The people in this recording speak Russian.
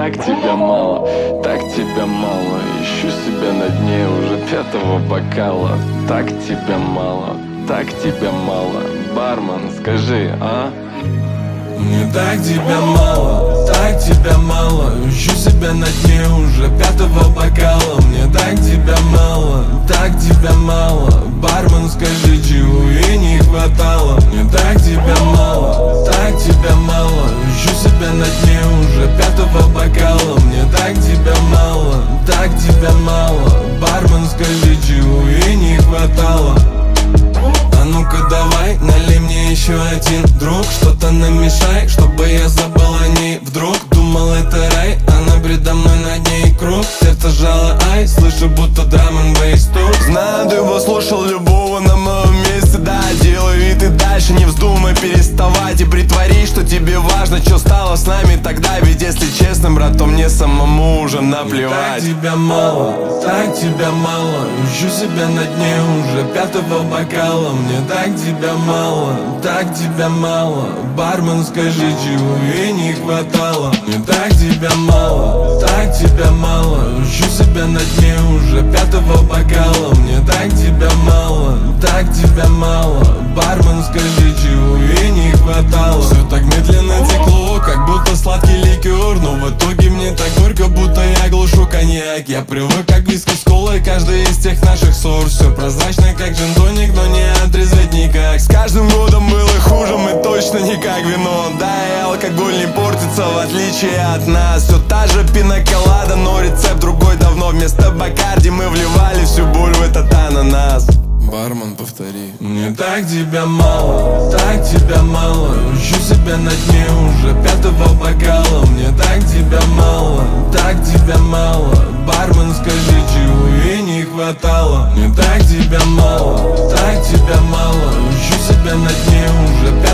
так тебя мало, так тебя мало. Ищу себя на дне уже 5-го бокала. Так тебя мало, так тебя мало. Бармен, скажи, а? Мне так тебя мало, так тебя мало. Ищу себя на дне уже 5-го бокала. Мне так тебя мало, так тебя мало. Бармен, скажи, чего ей не хватало. Мне так тебя мало, так тебя мало. Ищу себя на дне уже 5-го бокала. Мне так тебя мало, так тебя мало. Бармен, скажи, чего ей не хватало. А ну-ка давай, налей мне еще один. Друг, что-то намешай, чтобы я забыл о ней. Вдруг думал это рай, она предо мной над ней круг. Сердце жало, ай, слышу будто драм н бейс тур. Знаю, ты бы слушал любого на моем месте. Да, делай вид и дальше не вздумай переставать. И притвори, что тебе важно, что стало с нами тогда. Ведь если честно, брат, то мне самому уже наплевать. Так тебя мало, так тебя мало. Ищу себя на дне уже 5-го бокала. Мне так тебя мало, так тебя мало. Бармен, скажи, чего ей не хватало. Мне так тебя мало, так тебя мало. Ищу себя на дне уже 5-го бокала. Мне так тебя мало, так тебя мало. Бармен, скажи, чего ей не хватало. Все так медленно текло, как будто сладкий ликер. Но в итоге мне так горько, будто я глушу коньяк. Я привык как виски с колой, каждый из тех наших ссор. Все прозрачно, как джин-тоник, но не отрезвить никак. С каждым годом было хуже, мы точно не как вино. Да, и алкоголь не портится, в отличие от нас. Все та же пинаколада, но рецепт другой давно. Вместо бакарди мы вливали всю боль в этот ананас. Бармен, повтори. Мне так тебя мало, так тебя мало. Ищу себя на дне уже 5-го бокала. Мне так тебя мало, так тебя мало. Бармен, скажи, чего ей не хватало. Мне так тебя мало, так тебя мало. Ищу себя на дне уже